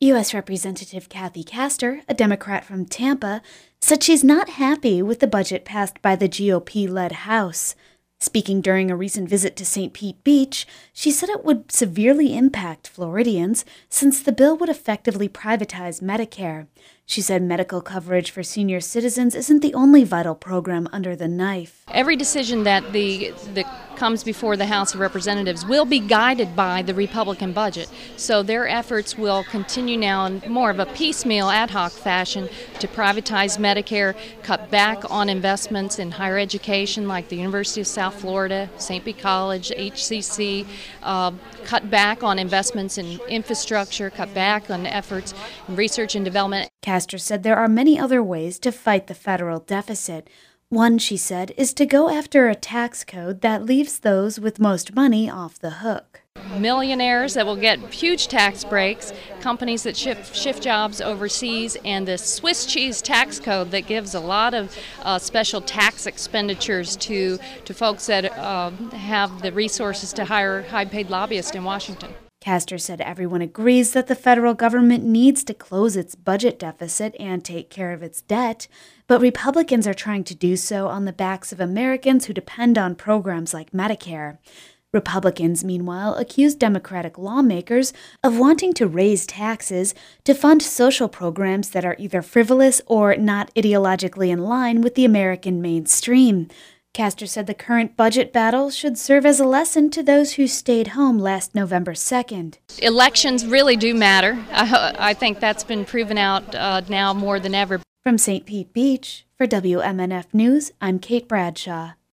U.S. Representative Kathy Castor, a Democrat from Tampa, said she's not happy with the budget passed by the GOP-led House. Speaking during a recent visit to St. Pete Beach, she said it would severely impact Floridians since the bill would effectively privatize Medicare. She said medical coverage for senior citizens isn't the only vital program under the knife. Every decision that comes before the House of Representatives will be guided by the Republican budget. So their efforts will continue now in more of a piecemeal ad hoc fashion to privatize Medicare, cut back on investments in higher education like the University of South Florida, St. Pete College, HCC, cut back on investments in infrastructure, cut back on efforts in research and development. Castor said there are many other ways to fight the federal deficit. One, she said, is to go after a tax code that leaves those with most money off the hook. Millionaires that will get huge tax breaks, companies that shift jobs overseas, and the Swiss cheese tax code that gives a lot of special tax expenditures to folks that have the resources to hire high-paid lobbyists in Washington. Castor said everyone agrees that the federal government needs to close its budget deficit and take care of its debt, but Republicans are trying to do so on the backs of Americans who depend on programs like Medicare. Republicans, meanwhile, accused Democratic lawmakers of wanting to raise taxes to fund social programs that are either frivolous or not ideologically in line with the American mainstream. Castor said the current budget battle should serve as a lesson to those who stayed home last November 2nd. Elections really do matter. I think that's been proven out now more than ever. From St. Pete Beach, for WMNF News, I'm Kate Bradshaw.